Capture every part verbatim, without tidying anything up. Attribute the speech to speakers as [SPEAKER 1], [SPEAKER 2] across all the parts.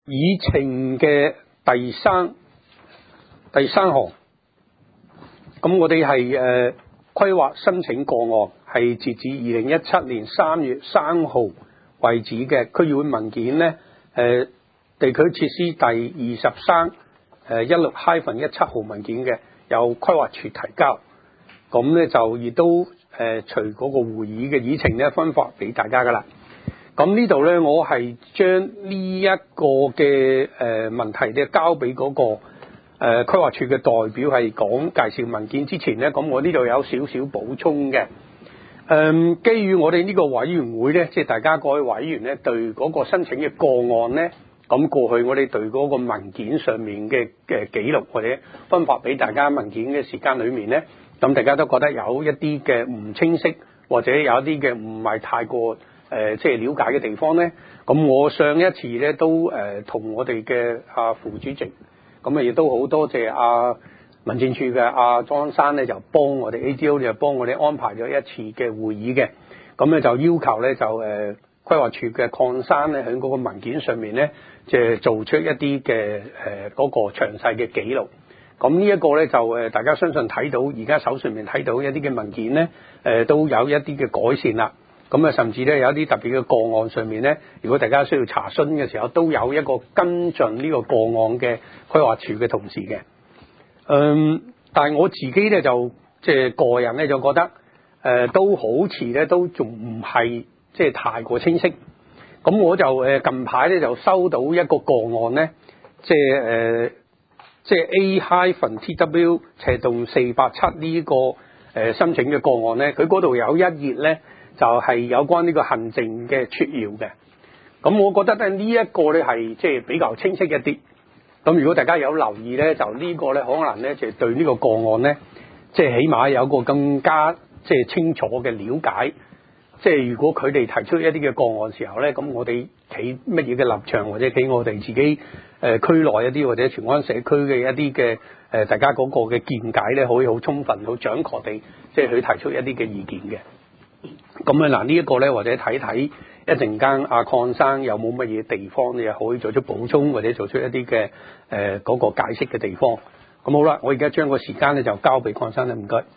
[SPEAKER 1] 議程嘅第三第三項，咁我哋係誒規劃申請個案係截至二零一七年三月三號為止嘅區議會文件呢，誒地區設施第二十三誒一六 hyphen 一七號文件嘅，由規劃處提交，咁咧就亦都誒隨嗰個會議嘅議程咧分發俾大家噶啦。咁呢度咧，我係將呢一個嘅誒問題咧交俾嗰個誒規劃處嘅代表係講介紹文件之前咧，咁我呢度有少少補充嘅。誒，基於我哋呢個委員會咧，即係大家各位委員咧對嗰個申請嘅個案咧，咁過去我哋對嗰個文件上面嘅嘅記錄或者分發俾大家文件嘅時間裏面咧，咁大家都覺得有一啲嘅唔清晰，或者有一啲嘅唔係太過誒即係了解嘅地方咧，咁我上一次咧都誒同、呃、我哋嘅阿副主席，咁啊亦都好多謝阿民政處嘅阿莊生咧，就幫我哋 A D O 就幫我哋安排咗一次嘅會議嘅，咁咧就要求咧就誒、呃、規劃處嘅鄺生咧喺嗰個文件上面咧，即、就、係、是、做出一啲嘅誒嗰個詳細嘅記錄。咁呢一個咧就誒大家相信睇到而家手上面睇到一啲嘅文件咧，誒、呃、都有一啲嘅改善啦。咁啊，甚至咧有一啲特別嘅個案上面咧，如果大家需要查詢嘅時候，都有一個跟進呢個個案嘅規劃處嘅同事嘅。嗯，但係我自己咧就即係、就是、個人咧就覺得，誒、呃、都好似咧都仲唔係即係太過清晰。咁我就誒近排咧就收到一個個案咧，即係誒即係 A T W 斜洞四八七呢個誒申請嘅個案咧，佢嗰度有一頁咧。就係有關呢個行政嘅撮要嘅，咁我覺得咧呢一個咧係即係比較清晰一啲。咁如果大家有留意咧，就呢個咧可能咧就係對呢個個案咧，即係起碼有個更加即係清楚嘅了解。即係如果佢哋提出一啲嘅個案時候咧，咁我哋企乜嘢嘅立場，或者企我哋自己誒區內一啲或者荃灣社區嘅一啲嘅誒大家嗰個嘅見解咧，可以好充分、好準確地即係去提出一啲嘅意見嘅。咁啊嗱，呢一個咧，或者睇睇一陣間阿鄺生有冇乜嘢地方你又可以做出補充，或者做出一啲嘅誒嗰個解釋嘅地方。咁好啦，我而家將個時間咧就交俾鄺生啦，唔該。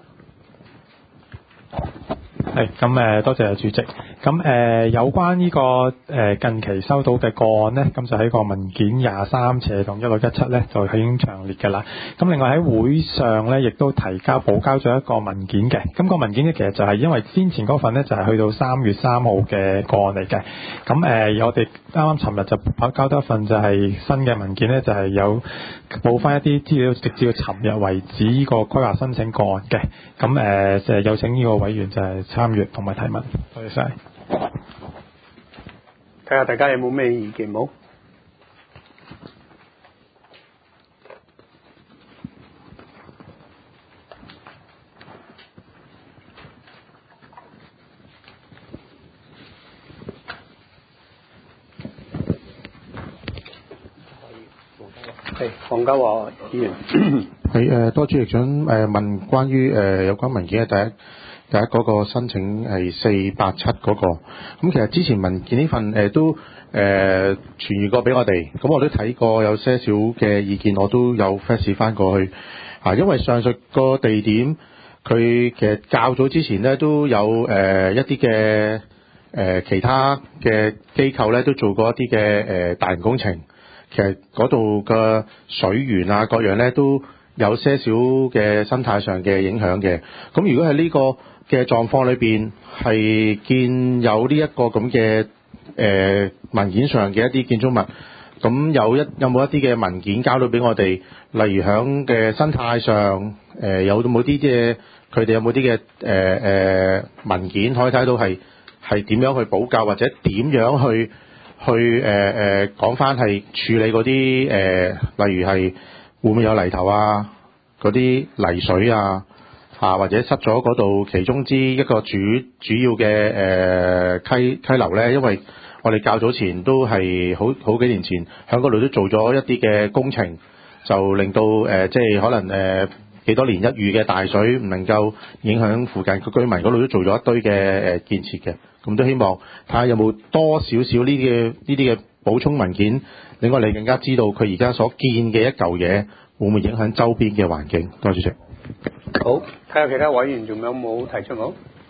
[SPEAKER 2] 係咁誒，多謝主席。咁誒、呃、有關呢、這個誒、呃、近期收到嘅個案咧，咁就喺個文件廿三斜同一六一七咧，就已經詳列嘅啦。咁另外喺會上咧，亦都提交補交咗一個文件嘅。咁、那個文件咧，其實就係因為先前嗰份咧就係、是、去到三月三號嘅個案嚟嘅。咁誒、呃，我哋啱啱尋日就補交多一份就係新嘅文件咧，就係、是、有補翻一啲資料，直至到尋日為止呢個規劃申請個案嘅。咁誒、呃，就係有請呢個委員就係參與同埋提問。多謝晒。
[SPEAKER 1] 睇下大家有冇咩意見冇？係黃家和議員。
[SPEAKER 3] 係誒，多主席想誒問關於誒有關文件嘅第一。第一嗰個申請係四八七嗰個，咁其實之前文件呢份誒、呃、都誒、呃、傳閱過俾我哋，咁我都睇過有些少嘅意見，我都有 fax 翻過去啊。因為上述個地點佢其實較早之前咧都有誒、呃、一啲嘅誒其他嘅機構咧都做過一啲嘅誒大型工程，其實嗰度嘅水源啊各樣咧都有些少嘅生態上嘅影響嘅。咁如果係呢、這個嘅狀況裏邊係見有呢一個咁嘅誒文件上嘅一啲建築物，咁有一有冇一啲嘅文件交到俾我哋，例如響嘅生態上誒、呃、有冇啲嘅佢哋有冇啲嘅誒誒文件可以睇到係係點樣去補救，或者點樣去去誒誒講翻係處理嗰啲誒例如係會唔會有泥頭啊嗰啲泥水啊？啊，或者塞咗嗰度其中之一個主主要嘅誒、呃、溪溪流咧，因為我哋較早前都係好好幾年前喺嗰度都做咗一啲嘅工程，就令到誒、呃、即係可能誒幾、呃、多年一遇嘅大水唔能夠影響附近嘅居民，嗰度都做咗一堆嘅誒、呃、建設嘅，咁都希望睇下有冇多少少呢啲嘅呢啲嘅補充文件，令我哋更加知道佢而家所見嘅一嚿嘢會唔會影響周邊嘅環境。多謝主席。
[SPEAKER 1] 好，睇下其他委員仲有冇提出好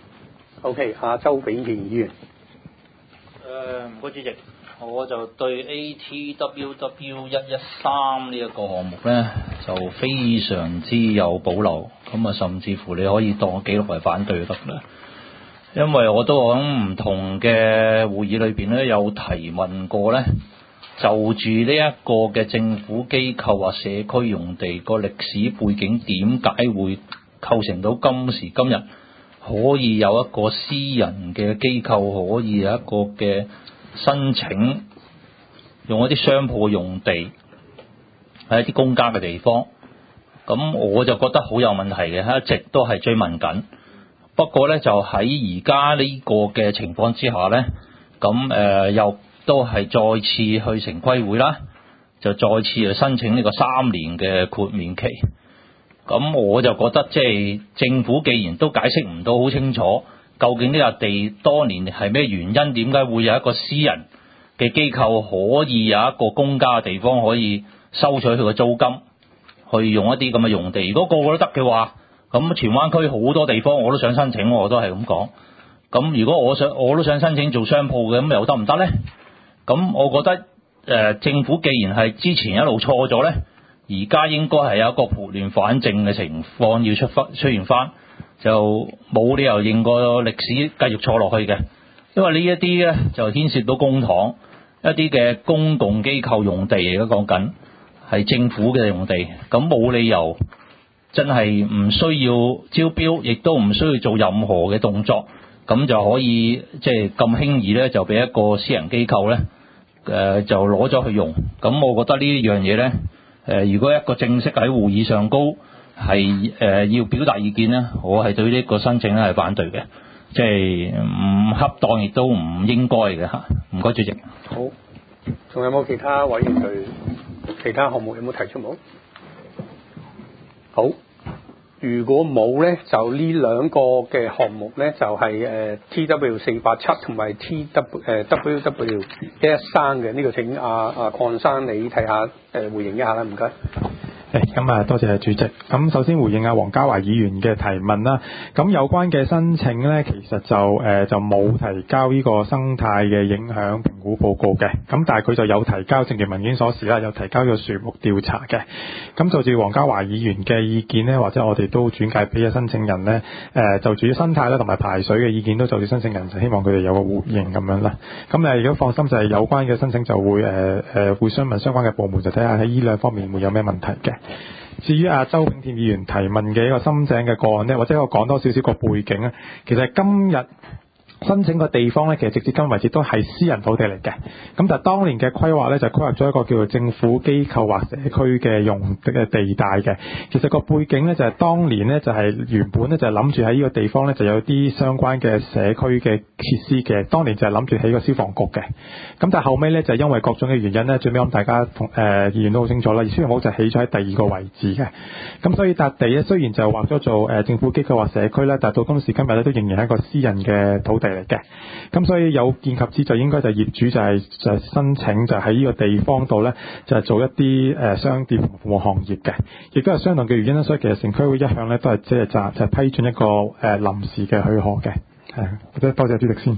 [SPEAKER 1] ？OK， 阿周炳權議員。
[SPEAKER 4] 誒，唔該主席，我就對 A T W W 一一三呢一個項目咧就非常之有保留，咁啊甚至乎你可以當記錄為反對就得啦。因為我都喺唔同嘅會議裏邊咧有提問過咧，就住呢一個嘅政府機構或社區用地個歷史背景點解會構成到今時今日可以有一個私人嘅機構可以有一個嘅申請用一啲商鋪用地喺一啲公家嘅地方，咁我就覺得好有問題嘅，一直都係追問緊。不過咧就喺而家呢個嘅情況之下咧，咁誒、呃、又都係再次去城規會啦，就再次去申請呢個三年嘅豁免期。咁我就覺得即係政府既然都解釋唔到好清楚，究竟呢笪地當年係咩原因，點解會有一個私人嘅機構可以有一個公家嘅地方可以收取佢嘅租金，去用一啲咁嘅用地？如果個個都得嘅話，咁荃灣區好多地方我都想申請，我都係咁講。咁如果我想我都想申請做商鋪嘅，咁又得唔得呢？咁我覺得誒、呃、政府既然係之前一路錯咗呢，而家應該係有一個撥亂反正嘅情況要出翻出現翻，就冇理由認個歷史繼續錯落去嘅。因為呢一啲呢，就牽涉到公帑，一啲嘅公共機構用地嚟講緊係政府嘅用地，咁冇理由真係唔需要招標，亦都唔需要做任何嘅動作，咁就可以即係咁輕易咧，就俾一個私人機構咧，誒、呃、就攞咗去用。咁我覺得呢一樣嘢咧，誒、呃、如果一個正式喺會議上高係誒、呃、要表達意見咧，我係對呢個申請咧係反對嘅，即係唔恰當，亦都唔應該嘅嚇。唔該主席。
[SPEAKER 1] 好，仲有冇其他委員對其他項目有冇提出冇？好。如果冇咧，就呢兩個嘅項目咧，就係、是、誒、呃、T W 四八七同埋 T W 誒 W W 一一三嘅呢個，請阿阿鄺生你睇下誒回應一下啦，唔該。
[SPEAKER 2] 咁啊，多謝主席。咁首先回應阿黃家華議員嘅提問啦。咁有關嘅申請呢，其實就誒、呃、就冇提交呢個生態嘅影響評估報告嘅。咁但係佢就有提交正如文件所示啦，有提交咗樹木調查嘅。咁就住黃家華議員嘅意見呢，或者我哋都轉介俾嘅申請人呢，誒、呃、就住生態啦同埋排水嘅意見都就住申請人，就希望佢哋有個回應咁樣啦。咁誒如果放心就係有關嘅申請就會誒誒、呃、會詢問相關嘅部門，就睇下喺呢兩方面會有咩問題嘅。至於阿周炳添議員提問嘅一個深井嘅個案呢，或者我講多少少個背景咧，其實今日申請個地方咧，其實直至今為止都係私人土地嚟嘅。咁但係當年嘅規劃咧，就規劃咗一個叫做政府機構或社區嘅用嘅地帶嘅。其實個背景咧就係、是、當年咧就係、是、原本咧就係諗住喺呢個地方咧就有啲相關嘅社區嘅設施嘅。當年就係諗住起個消防局嘅。咁但係後尾咧就因為各種嘅原因咧，最尾咁大家同誒議員都好清楚啦，消防局就起咗喺第二個位置嘅。咁所以笪地咧雖然就劃咗做誒、呃、政府機構或社區咧，但係到今時今日咧都仍然係一個私人嘅土地嚟嘅。咁所以有見及之就應該就業主就係、是、就係、是、申請就喺呢個地方度咧就係、是、做一啲誒、呃、商店服務行業嘅，亦都係相同嘅原因啦。所以其實城區會一向咧都係即係就就係批准一個誒、呃、臨時嘅許可嘅。係，或者多謝主席先。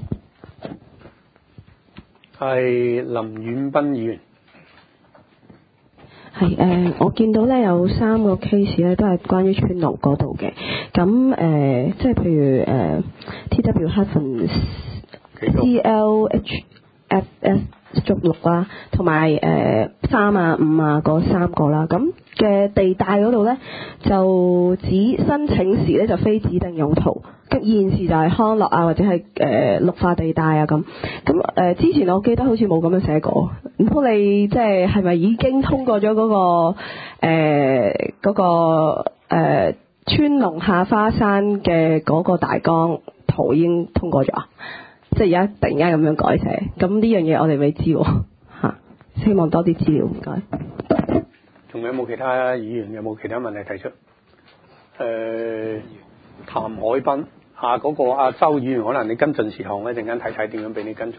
[SPEAKER 1] 係林遠斌議員。
[SPEAKER 5] 係誒、呃，我見到咧有三個 case 咧都係關於川龍嗰度嘅。咁誒、呃，即係譬如誒、呃、T W Heavens C L H F S 續六啦，同埋誒三啊五啊嗰三個啦。咁嘅地帶嗰度咧就指申請時咧就非指定用途，現時就係康樂啊或者係誒、呃、綠化地帶啊咁。咁誒、呃、之前我記得好似冇咁樣寫過，唔通你即係係咪已經通過咗嗰、嗰個誒嗰、呃嗰個誒川龍下花山嘅嗰個大綱圖已經通過咗啊？即係而家突然間咁樣改寫，咁呢樣嘢我哋未知喎嚇，希望多啲資料，唔該。
[SPEAKER 1] 仲有冇其他議員有冇其他問題提出？誒、呃，譚海斌啊，嗰、那個阿周議員，可能你跟進事項咧，陣間睇睇點樣俾你跟進。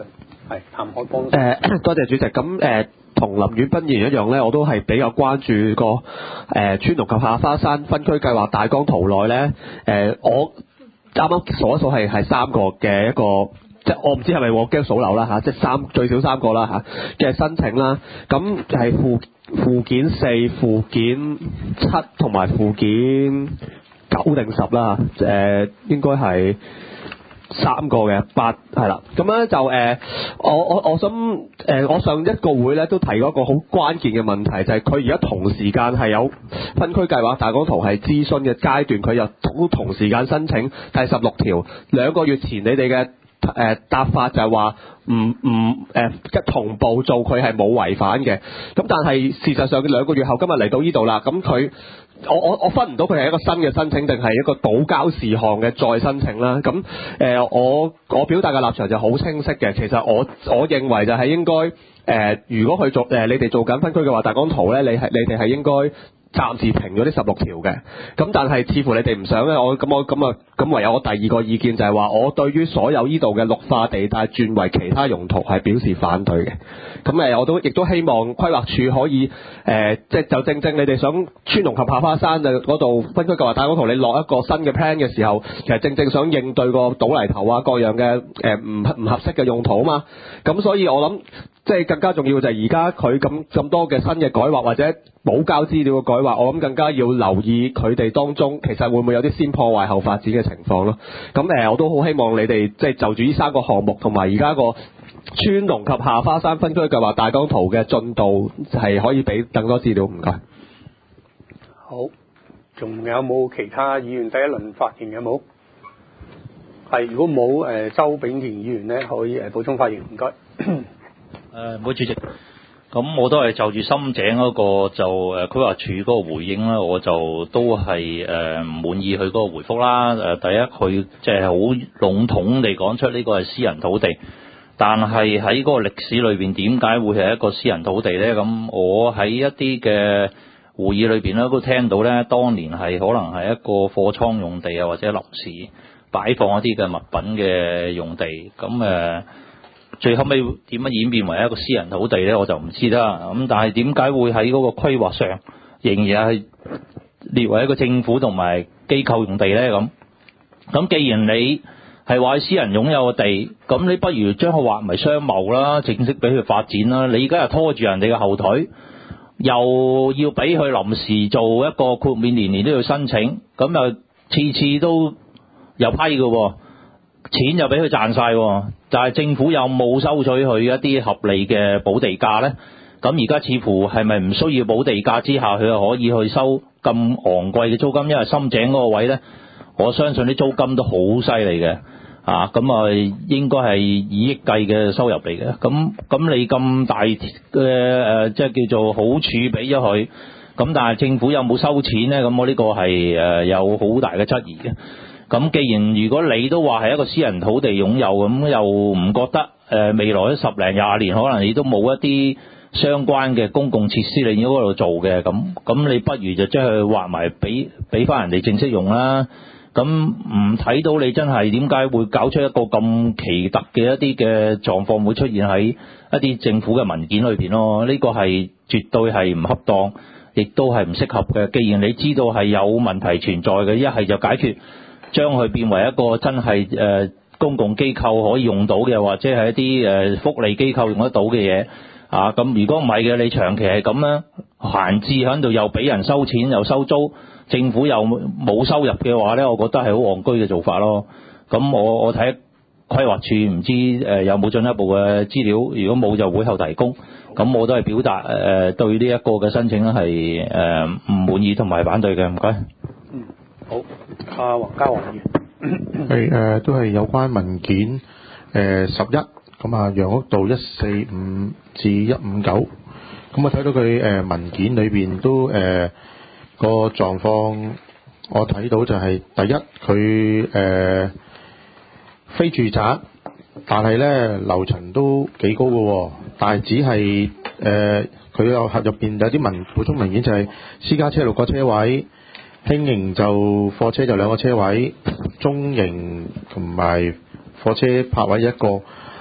[SPEAKER 1] 係譚海邦。
[SPEAKER 6] 誒、呃，多謝主席。咁誒，同、呃、林遠斌議員一樣咧，我都係比較關注個誒、呃、川龍及下花山分區計劃大綱圖內咧，誒、呃，我啱啱數一數係係三個嘅一個，即係我唔知係咪我驚數漏啦嚇，即係三最少三個啦嚇嘅申請啦。咁係附附件四、附件七同埋附件九定十啦，誒、呃、應該係。三個嘅八係啦，咁咧就誒、呃，我我我想誒、呃，我上一個會咧都提過一個好關鍵嘅問題，就係佢而家同時間係有分區計劃大綱圖係諮詢嘅階段，佢又都同時間申請第十六條。兩個月前你哋嘅誒答法就係話唔唔誒一同步做，佢係冇違反嘅。咁但係事實上，兩個月後今日嚟到呢度啦，咁佢。我我我分唔到佢係一個新嘅申請定係一個補交事項嘅再申請啦。咁誒、呃，我我表達嘅立場就好清晰嘅。其實我我認為就係應該誒、呃，如果去做誒、呃，你哋做緊分區嘅話，大綱圖咧，你係你哋係應該暫時停咗呢十六條嘅。咁但係似乎你哋唔想咧，我咁我咁啊咁唯有我第二個意見就係話，我對於所有呢度嘅綠化地帶轉為其他用途係表示反對嘅。咁誒，我都亦都希望規劃署可以誒、呃，即係就正正你哋想川龍及下花山嘅嗰度分區計劃大綱圖，你落一個新嘅 plan 嘅時候，其實正正想應對個倒泥頭啊各樣嘅誒唔唔合適嘅用途啊嘛。咁所以我諗，即係更加重要就係而家佢咁咁多嘅新嘅改劃或者補交資料嘅改劃，我諗更加要留意佢哋當中其實會唔會有啲先破壞後發展嘅情況咯。咁誒、呃，我都好希望你哋即係就住呢三個項目同埋而家個川龍及下花山分區計劃大綱圖嘅進度係可以俾更多資料，唔該。
[SPEAKER 1] 好，仲有冇其他議員第一輪發言有冇？係，如果冇誒，周炳權議員咧可以誒補充發言，唔該。誒，
[SPEAKER 4] 唔好主席。咁我都係就住深井嗰個就誒規劃署嗰個回應啦，我就都係誒唔滿意佢嗰個回覆啦。誒，第一佢即係好籠統地講出呢個係私人土地。但係喺嗰個歷史裏邊，點解會係一個私人土地呢？咁我喺一啲嘅會議裏邊咧，都聽到呢，當年係可能係一個貨倉用地啊，或者臨時擺放一啲嘅物品嘅用地。咁誒，最後尾點樣演變為一個私人土地呢？我就唔知啦。咁但係點解會喺嗰個規劃上仍然係列為一個政府同埋機構用地呢？咁咁既然你係話私人擁有嘅地，咁你不如將佢劃為商貿啦，正式俾佢發展啦。你而家又拖住人哋嘅後腿，又要俾佢臨時做一個豁免，年年都要申請，咁又次次都有批嘅，錢又俾佢賺晒，但係政府又冇收取佢一啲合理嘅補地價呢？咁而家似乎係咪唔需要補地價之下，佢又可以去收咁昂貴嘅租金？因為深井嗰個位呢，我相信啲租金都好犀利嘅。啊，咁啊應該係以億計嘅收入嚟嘅，咁咁你咁大嘅誒、呃，即係叫做好處俾咗佢，咁但係政府有冇收錢呢？咁我呢個係誒有好大嘅質疑嘅。咁既然如果你都話係一個私人土地擁有，咁又唔覺得誒、呃、未來十零廿年可能你都冇一啲相關嘅公共設施你要嗰度做嘅，咁咁你不如就將佢劃埋俾俾翻人哋正式用啦。咁唔睇到你真係點解會搞出一個咁奇特嘅一啲嘅狀況會出現喺一啲政府嘅文件裏邊咯？呢個係絕對係唔恰當，亦都係唔適合嘅。既然你知道係有問題存在嘅，一係就解決，將佢變為一個真係誒、呃、公共機構可以用到嘅，或者係一啲誒、呃、福利機構用得到嘅嘢啊。咁如果唔係嘅，你長期係咁樣閒置喺度，又俾人收錢又收租，政府又冇收入嘅話呢，我覺得係好戇居嘅做法咯。咁我我睇規劃處唔知誒有冇進一步嘅資料，如果冇就會後提供。咁我都係表達誒對呢一個嘅申請係誒唔滿意同埋反對嘅。唔該。
[SPEAKER 1] 嗯，好。阿黃家和議員
[SPEAKER 3] 係誒都係有關文件誒十一咁啊，楊屋道一四五至一五九。咁我睇到佢誒文件裏邊都誒。個狀況我睇到就係第一，佢誒、呃、非住宅，但係咧樓層都幾高嘅、哦，但係只係誒佢有合入邊有啲文補充文件就係私家車六個車位，輕型就貨車就兩個車位，中型同埋貨車泊位一個，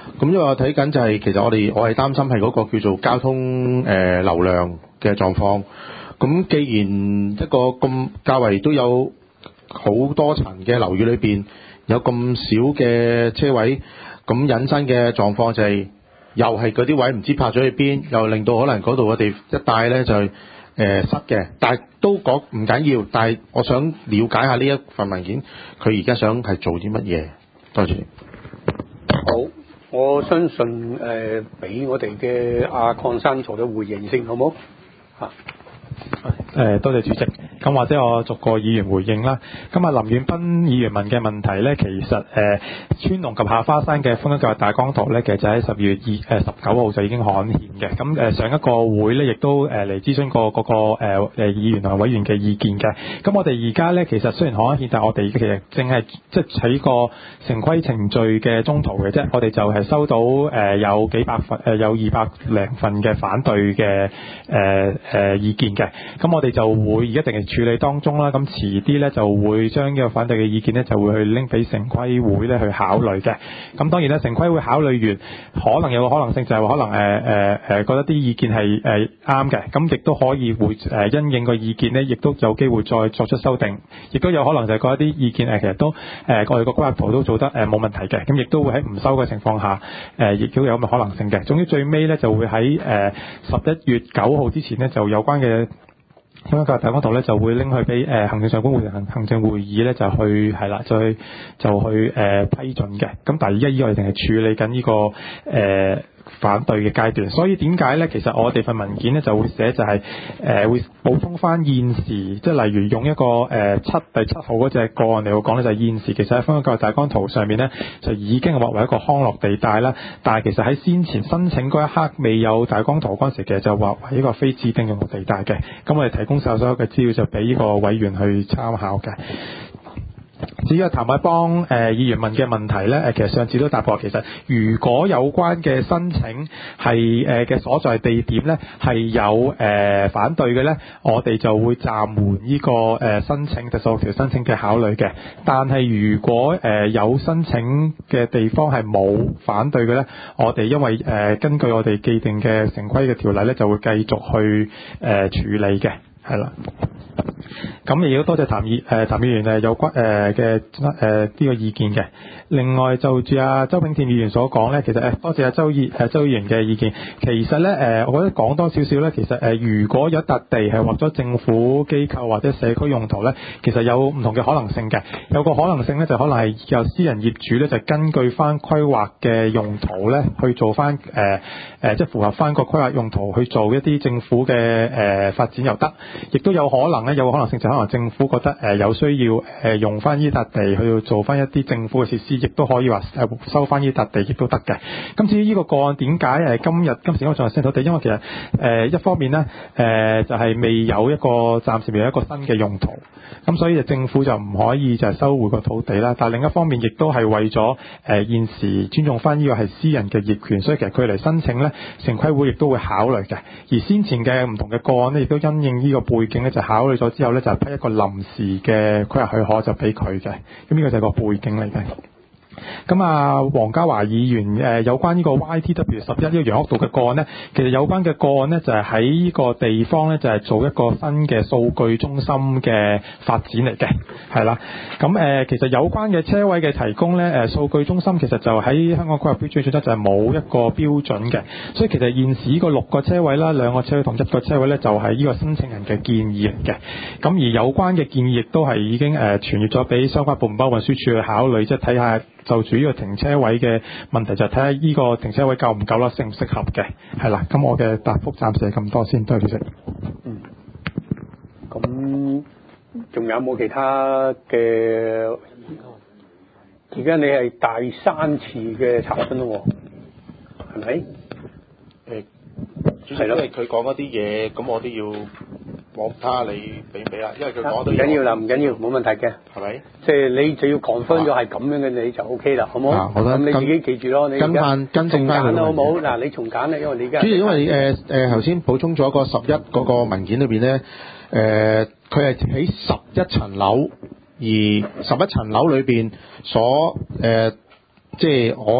[SPEAKER 3] 咁因為我睇緊就係、是、其實我哋我係擔心係嗰個叫做交通誒、呃、流量嘅狀況。咁既然一個咁較為都有好多層嘅樓宇裏邊有咁少嘅車位，咁引申嘅狀況就係、是、又係嗰啲位唔知泊咗去邊，又令到可能嗰度嘅地一帶咧就係、是、誒、呃、塞嘅。但係都講唔緊要，但係我想了解下呢一份文件，佢而家想係做啲乜嘢？多謝。
[SPEAKER 1] 好，我相信誒俾、呃、我哋嘅阿鄺生做咗回應先，好冇嚇？
[SPEAKER 2] 誒，多謝主席。咁或者我逐個議員回應啦。咁啊，林遠斌議員問嘅問題咧，其實誒、呃、川龍及下花山嘅分區計劃大綱圖咧，其實就喺十月二誒十九號就已經刊憲嘅。咁誒、呃、上一個會咧，亦都誒嚟諮詢過嗰個誒誒、呃、議員同埋委員嘅意見嘅。咁我哋而家咧，其實雖然刊憲，但係我哋其實淨係即係喺個城規程序嘅中途嘅啫。我哋就係收到誒、呃、有幾百份誒、呃、有二百零份嘅反對嘅誒誒意見嘅。咁我哋就會一定係處理當中啦，咁遲啲咧就會將呢個反對嘅意見咧就會去拎俾城規會咧去考慮嘅。咁當然咧，城規會考慮完，可能有個可能性就係話可能誒誒誒覺得啲意見係誒啱嘅，咁亦都可以會誒、呃、因應個意見咧，亦都有機會再作出修訂，亦都有可能就係覺得啲意見誒其實都誒、呃、我哋個規劃圖都做得誒冇、呃、問題嘅，咁亦都會喺唔收嘅情況下誒亦、呃、都有咁嘅可能性嘅。總之最尾咧就會喺誒十一月九號之前咧就有關嘅。咁樣個大綱圖咧就會拎去俾誒、呃、行政長官會行行政會議咧就去係啦，就去就去誒、呃、批准嘅。咁但係而家依我哋淨係處理緊呢、這個誒、呃、反對嘅階段。所以點解咧？其實我哋份文件咧就會寫就係、是、誒、呃、會補充翻現時，即係例如用一個誒、呃、七第七號嗰隻個案嚟講咧，就係、是、現時其實喺分區計劃大綱圖上面咧就已經劃為一個康樂地帶啦。但係其實喺先前申請嗰一刻未有大綱圖嗰陣時，其實就劃為一個非指定用途地帶嘅。咁我哋提供晒所有嘅資料就俾呢個委員去參考嘅。至於譚凱邦誒議員問嘅問題咧，誒其實上次都答過。其實如果有關嘅申請係誒嘅所在地點咧係有誒、呃、反對嘅咧，我哋就會暫緩呢個誒申請第十六條申請嘅考慮嘅。但係如果誒、呃、有申請嘅地方係冇反對嘅咧，我哋因為誒、呃、根據我哋既定嘅城規嘅條例咧，就會繼續去誒、呃、處理嘅，係啦。咁亦都多謝譚議誒譚議員誒有關誒嘅誒呢個意見嘅。另外就住阿周炳添議員所講咧，其實誒多謝阿周議誒周議員嘅意見。其實咧誒，我覺得講多少少咧，其實誒如果有一笪地係劃咗政府機構或者社區用途咧，其實有唔同嘅可能性嘅。有個可能性咧就可能係由私人業主咧就根據翻規劃嘅用途咧去做翻誒誒即係符合翻個規劃用途去做一啲政府嘅誒、呃、發展又得，亦都有可能咧有個可能性就可能政府覺得誒、呃、有需要誒、呃、用翻呢笪地去做翻一啲政府嘅設施，亦都可以話誒收翻呢笪地亦都得嘅。咁至於呢個個案點解誒今日今時我仲係先土地，因為其實誒、呃、一方面咧誒、呃、就係、是、未有一個暫時未有一個新嘅用途，咁所以就政府就唔可以就係收回個土地啦。但係另一方面亦都係為咗誒、呃、現時尊重翻呢個係私人嘅業權，所以其實佢嚟申請咧，城規會亦都會考慮嘅。而先前嘅唔同嘅個案咧，亦都因應呢個背景咧，就考慮咗之後咧，就批一個臨時嘅規劃許可就俾佢嘅。咁呢個就係個背景嚟嘅。咁啊，黃家華議員誒、呃、有關呢個 Y T W 十一呢個楊屋道嘅個案呢，其實有關嘅個案呢，就係喺呢個地方呢，就係、是、做一個新嘅數據中心嘅發展嚟嘅，係啦。咁誒、呃，其實有關嘅車位嘅提供呢，誒、呃、數據中心其實就喺香港規劃標準準則就係冇一個標準嘅，所以其實現時呢個六個車位啦、兩個車位同一個車位呢，就係、是、呢個申請人嘅建議嚟嘅。咁而有關嘅建議亦都係已經誒傳閱咗俾相關部門，包括運輸署去考慮，即係睇下。就住呢個停車位嘅問題，就睇下呢個停車位夠唔夠啦，適唔適合嘅，係啦。咁我嘅答覆暫時係咁多先，多謝主席。
[SPEAKER 1] 嗯。咁仲有冇其他嘅？而家你係第三次嘅查詢咯，係咪？
[SPEAKER 3] 誒，主席，因為佢講嗰啲嘢，咁我都要。我睇下你俾唔俾啦，因為佢講到
[SPEAKER 1] 唔緊要啦，唔緊要，冇問題嘅，
[SPEAKER 3] 係咪？
[SPEAKER 1] 即係你就要 confirm 咗係咁樣嘅，你就 O K 啦，好唔好？
[SPEAKER 3] 啊，好啦，
[SPEAKER 1] 咁你自己記住咯，你
[SPEAKER 3] 跟翻跟正翻佢
[SPEAKER 1] 啦，好唔好？嗱，你重簡啦，因為你而家
[SPEAKER 3] 主要因為誒誒頭先補充咗個十一嗰個文件裏邊咧，誒佢係喺十一層樓，而十一層樓裏邊所誒、呃、即係我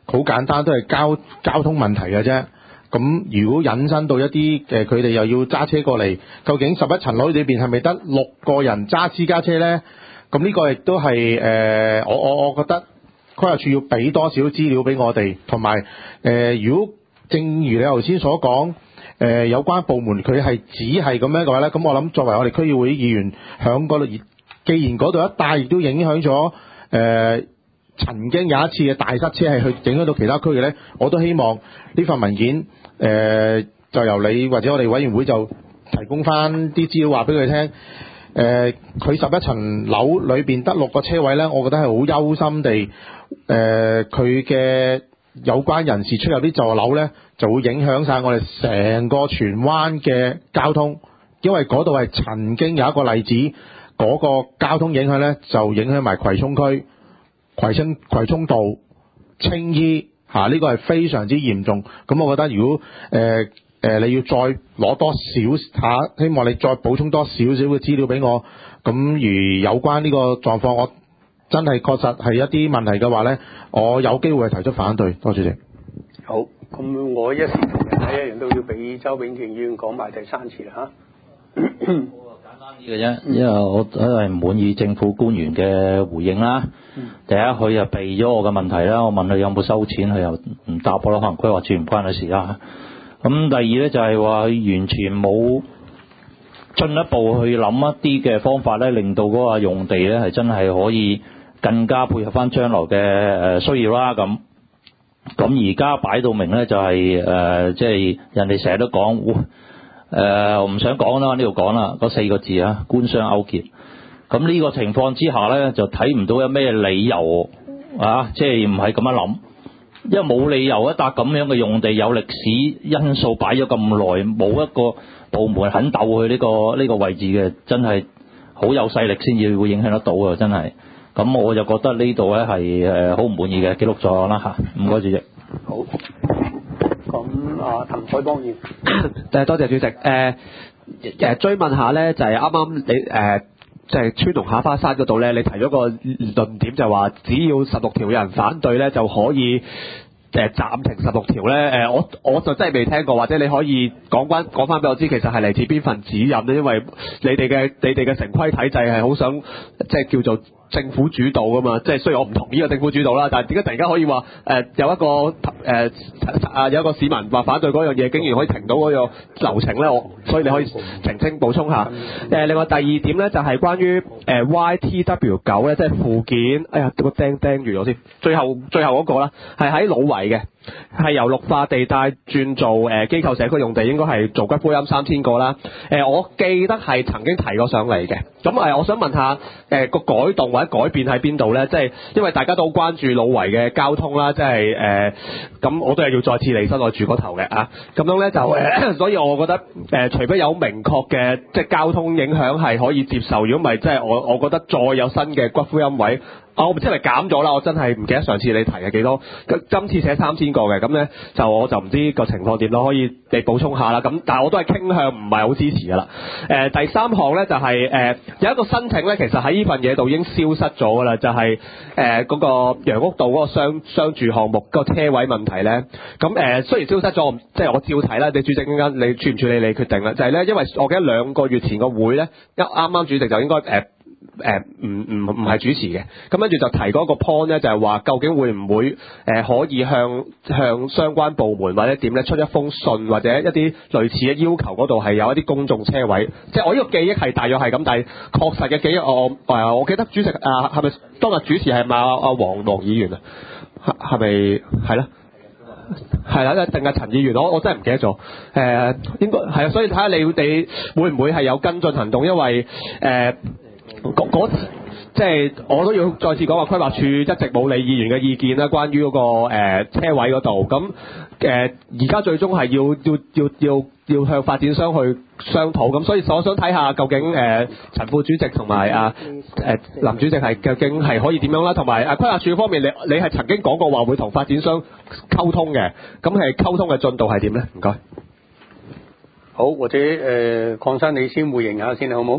[SPEAKER 3] 好簡單，都係交交通問題嘅啫。咁如果引申到一啲誒，佢哋又要揸車過嚟，究竟十一層樓裏邊係咪得六個人揸私家車呢？咁呢個亦都係誒，我我我覺得規劃署要俾多少資料俾我哋，同埋誒，如果正如你頭先所講，誒、呃、有關部門佢係只係咁樣嘅話呢，咁我諗作為我哋區議會議員響嗰度，既然嗰度一帶亦都影響咗誒。呃曾經有一次嘅大塞車係去影響到其他區嘅呢，我都希望呢份文件誒、呃、就由你或者我哋委員會就提供翻啲資料話俾佢聽。誒佢十一層樓裏邊得六個車位呢，我覺得係好憂心地誒佢嘅有關人士出入啲座樓呢，就會影響晒我哋成個荃灣嘅交通，因為嗰度係曾經有一個例子，嗰、那個交通影響呢，就影響埋葵涌區。葵涌葵涌道、青衣嚇，呢、啊這個係非常之嚴重。咁我覺得如果誒誒、呃呃、你要再攞多少下，希望你再補充多少少嘅資料俾我。咁如有關呢個狀況，我真係確實係一啲問題嘅話呢，我有機會係提出反對。多謝主席。
[SPEAKER 1] 好，咁我一時同人一樣都要俾周永權議員講埋第三次啦嚇。
[SPEAKER 4] 簡單啲嘅啫，因為我都係唔滿意政府官員嘅回應啦。第一，佢又避咗我嘅問題啦，我問佢有冇收錢，佢又唔答我啦，可能規劃署唔關佢事啦。咁第二咧就係話佢完全冇進一步去諗一啲嘅方法咧，令到嗰個用地咧係真係可以更加配合翻將來嘅誒需要啦。咁咁而家擺到明咧就係、是、誒，即、呃、係、就是、人哋成日都講誒，呃、我唔想講啦，呢度講啦，嗰四個字啊，官商勾結。咁呢個情況之下呢，就睇唔到有咩理由啊，即係唔係咁樣諗，因為冇理由一笪咁樣嘅用地有歷史因素擺咗咁耐，冇一個部門肯鬥佢呢個呢個位置嘅，真係好有勢力先至會影響得到啊！真係，咁我就覺得呢度呢係誒好唔滿意嘅，記錄咗啦嚇。唔該主席。
[SPEAKER 1] 好，咁啊，滕海邦議員，
[SPEAKER 6] 誒多謝主席。誒、呃、誒追問下呢，就係啱啱你誒。呃即係川龍下花山嗰度咧，你提咗個論點就話，只要十六條有人反對咧，就可以誒、呃、暫停十六條咧。誒、呃，我我就真係未聽過，或者你可以講翻講翻俾我知，其實係嚟自邊份指引咧？因為你哋嘅你哋嘅城規體制係好想即係叫做政府主導噶嘛。即係雖然我唔同意個政府主導啦，但係點解突然間可以話誒、呃、有一個誒啊、呃、有一個市民話反對嗰樣嘢，竟然可以停到嗰個流程咧？我所以你可以澄清補充下。誒、呃，另外第二點咧就係、是、關於誒、呃、Y T W 九咧，即係附件。哎呀，個釘釘住咗先。最後最後嗰個啦，係喺老圍嘅，係由綠化地帶轉做誒、呃、機構社區用地，應該係做骨灰龕三千個啦。誒、呃，我記得係曾經提過上嚟嘅。咁誒、呃，我想問下誒個、呃、改動或者改變喺邊度咧？即係因為大家都好關注老圍嘅交通啦，即係誒咁，呃、我都係要再次離身我住嗰頭嘅啊。咁樣咧就誒、呃，所以我覺得誒、呃，除非有明確嘅即係交通影響係可以接受，如果唔係，即係我我覺得再有新嘅骨灰龕位。啊、我唔知係咪減咗啦，我真係唔記得上次你提嘅幾多，今次寫三千個嘅，咁咧就我就唔知個情況點咯，可以你補充下啦。咁但係我都係傾向唔係好支持噶啦。誒、呃、第三項咧就係、是、誒、呃、有一個申請咧，其實喺呢份嘢度已經消失咗噶啦，就係誒嗰個楊屋道嗰個商商住項目個車位問題咧。咁誒、呃、雖然消失咗，即係我照睇啦。你主席陣間你處唔處理你決定啦。就係、是、咧，因為我記得兩個月前個會咧，一啱啱主席就應該誒。呃誒唔唔唔係主持嘅，咁跟住就提嗰個 point 咧，就係話究竟會唔會誒、呃、可以向向相關部門或者點咧出一封信或者一啲類似嘅要求，嗰度係有一啲公眾車位，即係我呢個記憶係大約係咁，但係確實嘅記憶我誒、呃、我記得主席啊係咪當日主持係咪阿阿黃黃議員啊？係咪係咧？係啦，定係陳議員，我我真係唔記得咗。誒、呃、應該係啊，所以睇下你哋會唔會係有跟進行動，因為誒。呃嗰次即係我都要再次講話，規劃署一直冇理議員嘅意見啦，關於嗰、那個誒、呃、車位嗰度。咁誒而家最終係要要要要要向發展商去商討。咁所以我想睇下究竟誒、呃、陳副主席同埋啊誒林主席係究竟係可以點樣啦？同埋啊規劃署方面，你你係曾經講過話會同發展商溝通嘅，咁係溝通嘅進度係點咧？唔該。
[SPEAKER 1] 好，或者誒鄺生你先回應下先好冇？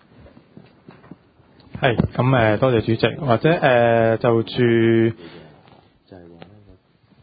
[SPEAKER 2] 係咁誒，多謝主席，或者誒、呃、就住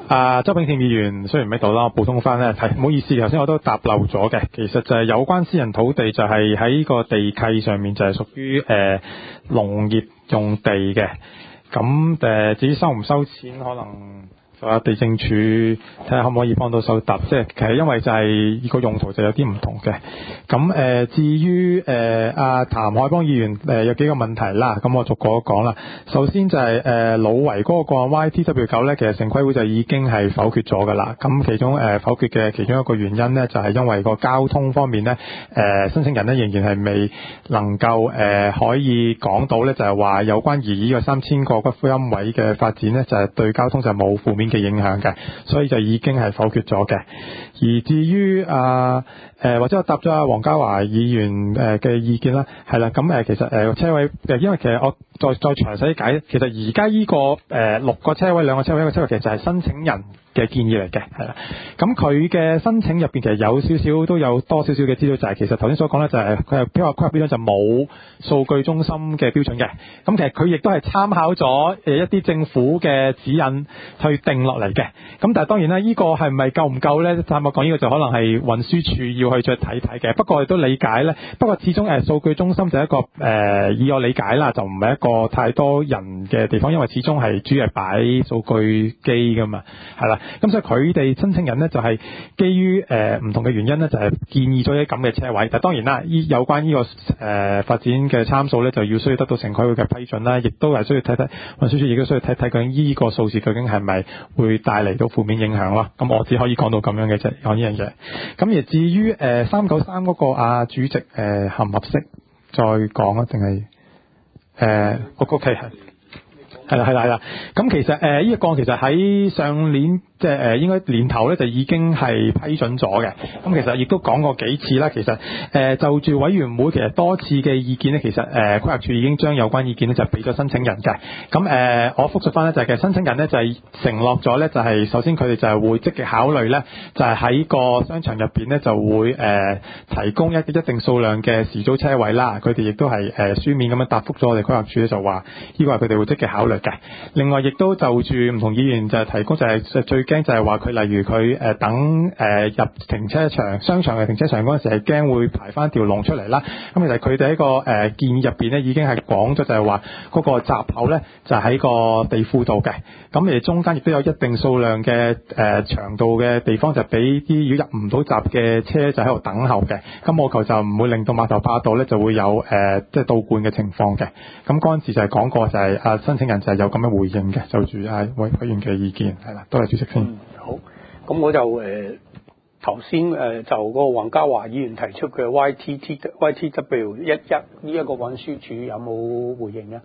[SPEAKER 2] 啊，周炳添議員雖然唔喺度啦，我補充翻咧，係唔好意思，頭先我都答漏咗嘅。其實就係有關私人土地，就係喺個地契上面就係屬於誒農業用地嘅。咁誒至於收唔收錢，可能就有地政署睇下可唔可以幫到手答。即係其實因為就係呢個用途就有啲唔同嘅。咁誒、呃、至於誒阿譚海邦議員誒、呃、有幾個問題啦，咁我逐個講啦。首先就係、是、誒、呃、老圍嗰個個案 Y T W 九 咧，其實城規會就已經係否決咗㗎啦。咁其中誒、呃、否決嘅其中一個原因咧，就係、是、因為個交通方面咧，誒、呃、申請人咧仍然係未能夠誒、呃、可以講到咧，就係、是、話有關擬議嘅三千個骨灰龕位嘅發展咧，就係、是、對交通就冇負面嘅影響嘅，所以就已經係否決咗嘅。而至於啊誒、呃、或者我答咗阿黃家華議員誒嘅意見啦，係啦，咁誒其實誒、呃、車位誒，因為其實我再再詳細解，其實而家呢個誒、呃、六個車位兩個車位一個車位，其實就係申請人嘅建議嚟嘅，係啦。咁佢嘅申請入邊其實有少少都有多少少嘅資料，就係、是、其實頭先所講咧，就係佢係比較規劃標準就冇數據中心嘅標準嘅。咁其實佢亦都係參考咗誒一啲政府嘅指引去定落嚟嘅。咁但係當然啦，呢、這個係咪夠唔夠咧？坦白講，呢個就可能係運輸署要去再睇睇嘅。不過我亦都理解咧，不過始終誒數據中心就係一個誒、呃、以我理解啦，就唔係一個太多人嘅地方，因為始終係主要係擺數據機噶嘛，係啦。咁所以佢哋申請人呢，就係基於誒唔同嘅原因呢，就係建議咗啲咁嘅車位。但當然啦，依有關呢、這個誒、呃、發展嘅參數呢，就要需要得到城規會嘅批准啦，亦都係需要睇睇運輸署亦都需要睇睇究竟依個數字究竟係咪會帶嚟到負面影響咯。咁我只可以講到咁樣嘅啫，講呢樣嘢。咁而至於誒三九三嗰個啊主席誒、呃、合唔合適再講啊，定係誒個個係係啦係啦係啦。咁其實誒呢一個其實喺上年即係誒應該年頭咧就已經係批准咗嘅。咁其實亦都講過幾次啦。其實誒、呃、就住委員會其實多次嘅意見咧，其實誒、呃、規劃署已經將有關意見咧就俾咗申請人嘅。咁誒、呃、我複述翻咧就係、是、其實申請人咧就係、是、承諾咗咧就係、是、首先佢哋就係會積極考慮咧就係、是、喺個商場入邊咧就會誒、呃、提供一一定數量嘅時租車位啦。佢哋亦都係誒書面咁樣答覆咗我哋規劃署咧，就話呢個係佢哋會積極考慮嘅。另外亦都就住唔同議員就係提供就係、是、最驚就係話佢例如佢誒等誒入停車場商場嘅停車場嗰陣時係驚會排翻條龍出嚟啦。咁其實佢哋喺個誒建議入邊咧已經係講咗就係話嗰個閘口咧就喺個地庫度嘅。咁而中間亦都有一定數量嘅誒、呃、長度嘅地方就俾啲如果入唔到閘嘅車就喺度等候嘅。咁務求就唔會令到碼頭霸道咧就會有誒即係倒灌嘅情況嘅。咁嗰陣時就係講過就係、是、啊申請人就係有咁樣回應嘅，就住啊委委員嘅意見係啦，多謝主席先。
[SPEAKER 1] 嗯、好，咁我就誒頭先誒就嗰個黃家華議員提出嘅 Y T T Y T W 一一呢一個運輸署有冇回應啊？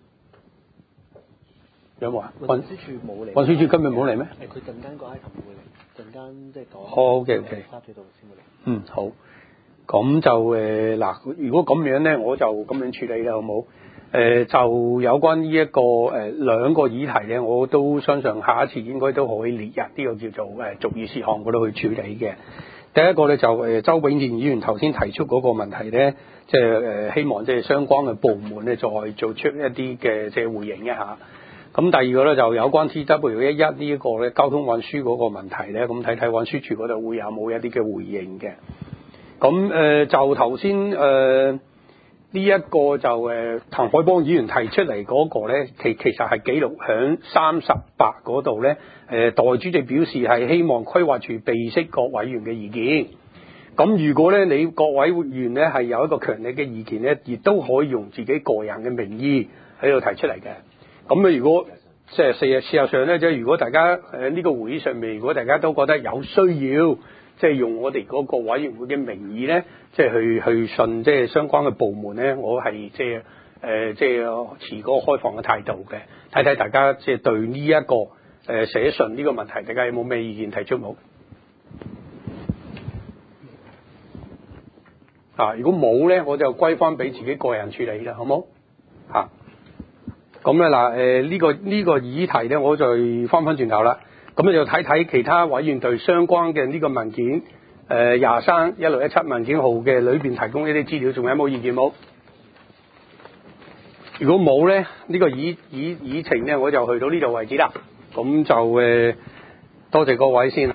[SPEAKER 1] 有冇啊？運輸署冇嚟。運輸署今日冇嚟咩？
[SPEAKER 7] 誒，佢陣間個 item 會嚟，陣間即係講。
[SPEAKER 1] 好 OK OK。
[SPEAKER 7] 沙咀道先會嚟。
[SPEAKER 1] 嗯，好。咁就誒嗱、呃，如果咁樣咧，我就咁樣處理啦，好冇？誒、呃、就有關呢、這、一個誒、呃、兩個議題咧，我都相信下一次應該都可以列入呢個叫做誒逐議事項嗰度去處理嘅。第一個咧就誒、呃、周永健議員頭先提出嗰個問題咧，即係誒希望即係相關嘅部門咧再做出一啲嘅即係回應一下。咁第二個咧就有關 T W 一一呢一個咧交通運輸嗰個問題咧，咁睇睇運輸署嗰度會有冇一啲嘅回應嘅。咁誒、呃、就頭先誒呢一個就誒譚海邦議員提出嚟嗰個咧，其其實係記錄響三十八嗰度咧。誒代主席表示係希望規劃處備悉各委員嘅意見。咁如果咧你各委員咧係有一個強烈嘅意見咧，亦都可以用自己個人嘅名義喺度提出嚟嘅。咁咧如果即係事實事實上咧，即係如果大家誒呢個會議上面，如果大家都覺得有需要，即係用我哋嗰個委員會嘅名義咧，即係去去信即係相關嘅部門咧，我係即係誒即係持嗰個開放嘅態度嘅，睇睇大家即係對呢一個誒寫信呢個問題，大家有冇咩意見提出冇？啊，如果冇咧，我就歸翻俾自己個人處理啦，好冇？嚇，咁咧嗱誒呢個呢個議題咧，我就翻翻轉頭啦。咁你就睇睇其他委員對相關嘅呢個文件，誒廿三一六一七文件號嘅裏邊提供呢啲資料，仲有冇意見冇？如果冇咧，呢、這個議議議程咧，我就去到呢度為止啦。咁就誒多謝各位先。